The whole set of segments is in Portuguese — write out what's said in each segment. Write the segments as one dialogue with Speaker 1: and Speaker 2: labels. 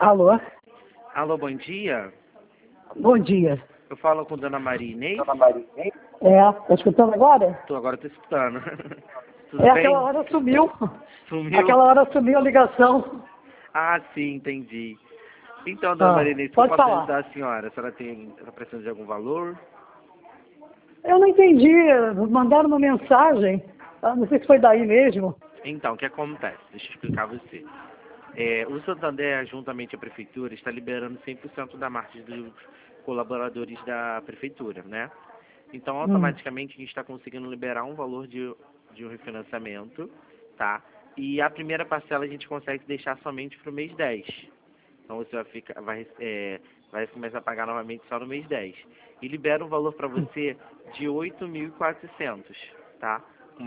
Speaker 1: Alô?
Speaker 2: Alô, bom dia.
Speaker 1: Bom dia.
Speaker 2: Eu falo com Dona Maria Inês.
Speaker 1: Tá escutando agora?
Speaker 2: Agora tô escutando. Tudo bem?
Speaker 1: Aquela hora sumiu.
Speaker 2: Sumiu?
Speaker 1: Aquela hora sumiu a ligação.
Speaker 2: Ah, sim, entendi. Então, Dona Maria Inês, que eu
Speaker 1: Pode
Speaker 2: posso
Speaker 1: falar.
Speaker 2: ajudar a senhora? A senhora tá precisando de algum valor?
Speaker 1: Eu não entendi. Mandaram uma mensagem. Não sei se foi daí mesmo.
Speaker 2: Então, o que acontece? Deixa eu explicar a você. O Santander, juntamente à Prefeitura, está liberando 100% da margem dos colaboradores da Prefeitura, né? Então, automaticamente, a gente está conseguindo liberar um valor de um refinanciamento, tá? E a primeira parcela a gente consegue deixar somente para o mês 10. Então, você vai começar a pagar novamente só no mês 10. E libera um valor para você de 8.400, tá?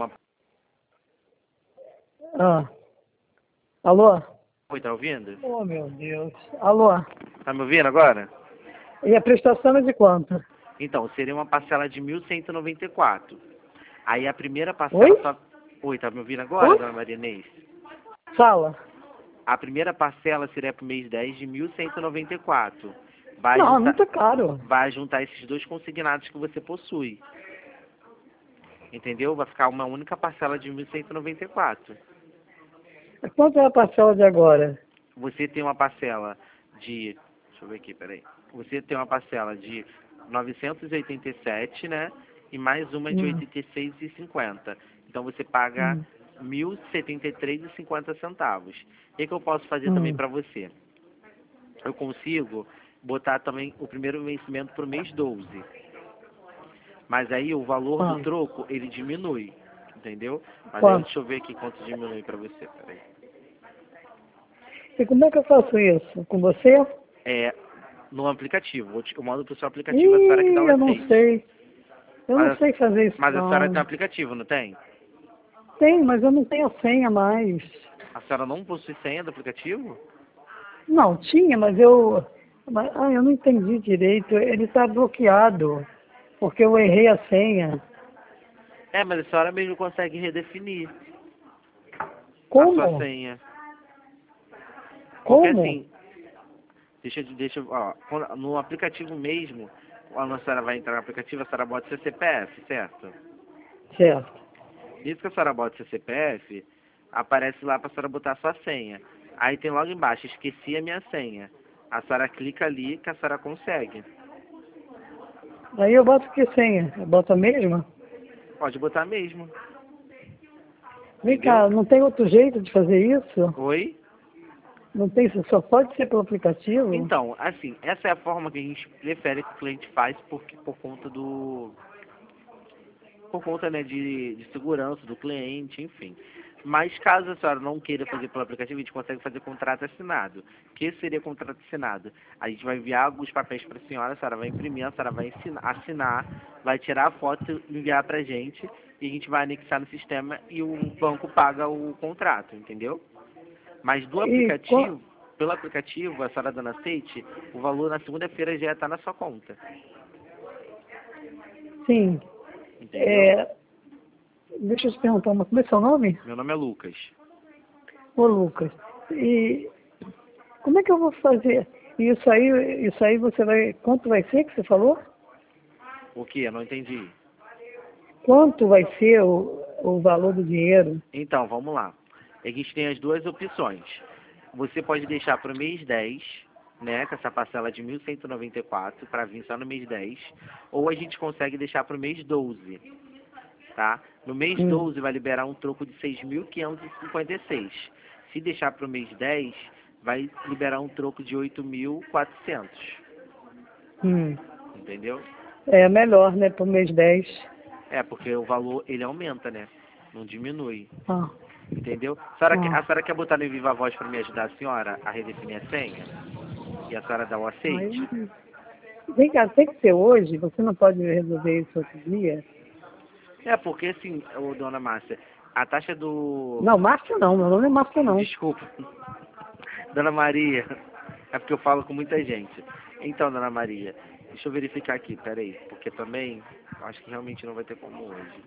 Speaker 1: Alô?
Speaker 2: Oi, tá ouvindo?
Speaker 1: Oh, meu Deus. Alô?
Speaker 2: Tá me ouvindo agora?
Speaker 1: E a prestação é de quanto?
Speaker 2: Então, seria uma parcela de 1.194. Aí a primeira parcela
Speaker 1: Oi?
Speaker 2: só... Oi, tá me ouvindo agora,
Speaker 1: Oi?
Speaker 2: Dona Maria Inês?
Speaker 1: Fala.
Speaker 2: A primeira parcela seria para o mês 10 de 1.194. Vai
Speaker 1: Não, é
Speaker 2: juntar,
Speaker 1: muito caro.
Speaker 2: vai juntar esses dois consignados que você possui. Entendeu? Vai ficar uma única parcela de 1.194.
Speaker 1: Quanto é a parcela de agora?
Speaker 2: Você tem uma parcela de... Deixa eu ver aqui, peraí. Você tem uma parcela de 987, né? E mais uma de 86,50. Então você paga 1.073,50 centavos. O que eu posso fazer também para você? Eu consigo botar também o primeiro vencimento para o mês 12. Mas aí o valor do troco, ele diminui. Entendeu? Mas aí, deixa eu ver aqui quanto diminui para você. Peraí.
Speaker 1: E como é que eu faço isso? Com você?
Speaker 2: No aplicativo. Eu mando pro seu aplicativo, a senhora que dá o
Speaker 1: Eu não
Speaker 2: aceite.
Speaker 1: sei. Eu não sei fazer isso,
Speaker 2: Mas a senhora
Speaker 1: não.
Speaker 2: tem aplicativo, não tem?
Speaker 1: Tem, mas eu não tenho a senha mais.
Speaker 2: A senhora não possui senha do aplicativo?
Speaker 1: Não, tinha, mas eu não entendi direito. Ele está bloqueado, porque eu errei a senha.
Speaker 2: Mas a senhora mesmo consegue redefinir a sua
Speaker 1: Como?
Speaker 2: senha. Porque
Speaker 1: Como?
Speaker 2: assim, no aplicativo mesmo, quando a senhora vai entrar no aplicativo, a senhora bota seu CPF, certo?
Speaker 1: Certo.
Speaker 2: Isso que a senhora bota seu CPF, aparece lá para a senhora botar a sua senha. Aí tem logo embaixo, esqueci a minha senha. A senhora clica ali que a senhora consegue.
Speaker 1: Aí eu boto que senha? Eu boto a mesma?
Speaker 2: Pode botar mesmo.
Speaker 1: Vem
Speaker 2: Entendeu?
Speaker 1: cá, não tem outro jeito de fazer isso?
Speaker 2: Oi?
Speaker 1: Não tem, só pode ser pelo aplicativo?
Speaker 2: Então, assim, essa é a forma que a gente prefere que o cliente faz por conta, né, de segurança do cliente, enfim. Mas caso a senhora não queira fazer pelo aplicativo, a gente consegue fazer contrato assinado. O que seria contrato assinado? A gente vai enviar alguns papéis para a senhora vai imprimir, a senhora vai assinar, vai tirar a foto e enviar para a gente, e a gente vai anexar no sistema e o banco paga o contrato, entendeu? Mas do aplicativo, pelo aplicativo, a senhora dando aceite, o valor na segunda-feira já está na sua conta.
Speaker 1: Sim.
Speaker 2: Entendeu?
Speaker 1: Deixa eu te perguntar, como é seu nome?
Speaker 2: Meu nome é Lucas.
Speaker 1: Ô, Lucas. E como é que eu vou fazer? Isso aí quanto vai ser que você falou?
Speaker 2: O que? Eu não entendi.
Speaker 1: Quanto vai ser o valor do dinheiro?
Speaker 2: Então, vamos lá. A gente tem as duas opções. Você pode deixar para o mês 10, né, com essa parcela de 1.194 para vir só no mês 10, ou a gente consegue deixar para o mês 12, tá? No mês 12 vai liberar um troco de 6.556. Se deixar para o mês 10, vai liberar um troco de 8.400. Entendeu?
Speaker 1: É melhor, né, para o mês 10.
Speaker 2: Porque o valor, ele aumenta, né? Não diminui.
Speaker 1: Ah.
Speaker 2: Entendeu? A senhora quer botar no Viva Voz para me ajudar a senhora a redefinir a senha? E a senhora dá o aceite?
Speaker 1: Vem cá, tem que ser hoje? Você não pode resolver isso outro dia?
Speaker 2: Porque assim, dona Márcia, a taxa do...
Speaker 1: Não, Márcia não, meu nome é Márcia não.
Speaker 2: Desculpa. Dona Maria. É porque eu falo com muita gente. Então, Dona Maria, deixa eu verificar aqui, peraí. Porque também, acho que realmente não vai ter como hoje.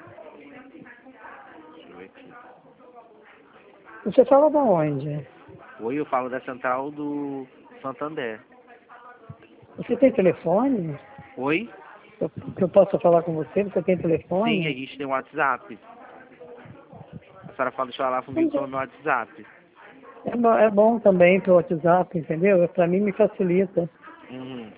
Speaker 2: Deixa eu ver aqui.
Speaker 1: Você fala de onde?
Speaker 2: Oi, eu falo da central do Santander.
Speaker 1: Você tem telefone?
Speaker 2: Oi?
Speaker 1: Que eu possa falar com você? Você tem
Speaker 2: Sim, a
Speaker 1: telefone?
Speaker 2: gente tem um WhatsApp. A senhora fala de falar comigo pelo meu WhatsApp.
Speaker 1: É bom também pelo WhatsApp, entendeu? Para mim me facilita.
Speaker 2: Uhum.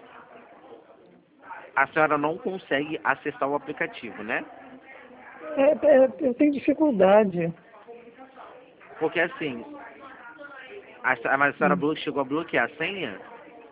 Speaker 2: A senhora não consegue acessar o aplicativo, né?
Speaker 1: Eu tenho dificuldade.
Speaker 2: Porque assim, mas a senhora chegou a bloquear a senha?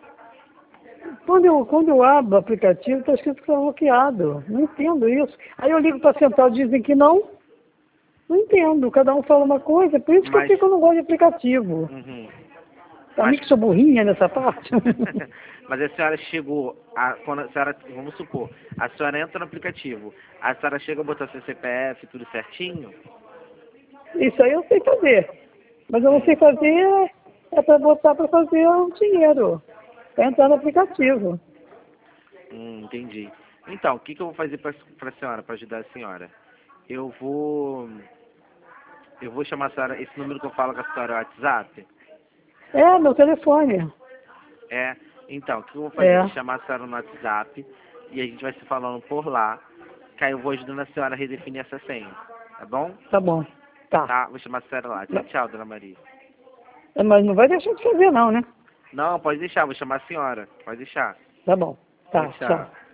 Speaker 1: Quando eu abro o aplicativo, está escrito que está bloqueado. Não entendo isso. Aí eu ligo para a central, dizem que não. Não entendo. Cada um fala uma coisa. Por isso
Speaker 2: Mas,
Speaker 1: que eu não gosto de aplicativo.
Speaker 2: uhum.
Speaker 1: Pra mim
Speaker 2: Mas,
Speaker 1: que sou burrinha nessa parte.
Speaker 2: mas a senhora chegou quando a senhora, vamos supor, a senhora entra no aplicativo, a senhora chega a botar seu CPF tudo certinho?
Speaker 1: Isso aí eu sei fazer. Mas eu não sei fazer, é para botar para fazer o dinheiro. Para entrar no aplicativo.
Speaker 2: Entendi. Então, o que que eu vou fazer para a senhora, para ajudar a senhora? Eu vou, eu vou chamar a senhora, esse número que eu falo com a senhora é o WhatsApp?
Speaker 1: É, meu telefone.
Speaker 2: É, então, o que eu vou fazer? Eu vou chamar a senhora no WhatsApp e a gente vai se falando por lá, que aí eu vou ajudando a senhora a redefinir essa senha, tá bom?
Speaker 1: Tá bom. Tá.
Speaker 2: Tá, vou chamar a senhora lá. Tchau, tchau, dona Maria.
Speaker 1: Mas não vai deixar de fazer não, né?
Speaker 2: Não, pode deixar, vou chamar a senhora. Pode deixar.
Speaker 1: Tá bom. Tá,
Speaker 2: Tchau, tchau.
Speaker 1: tchau.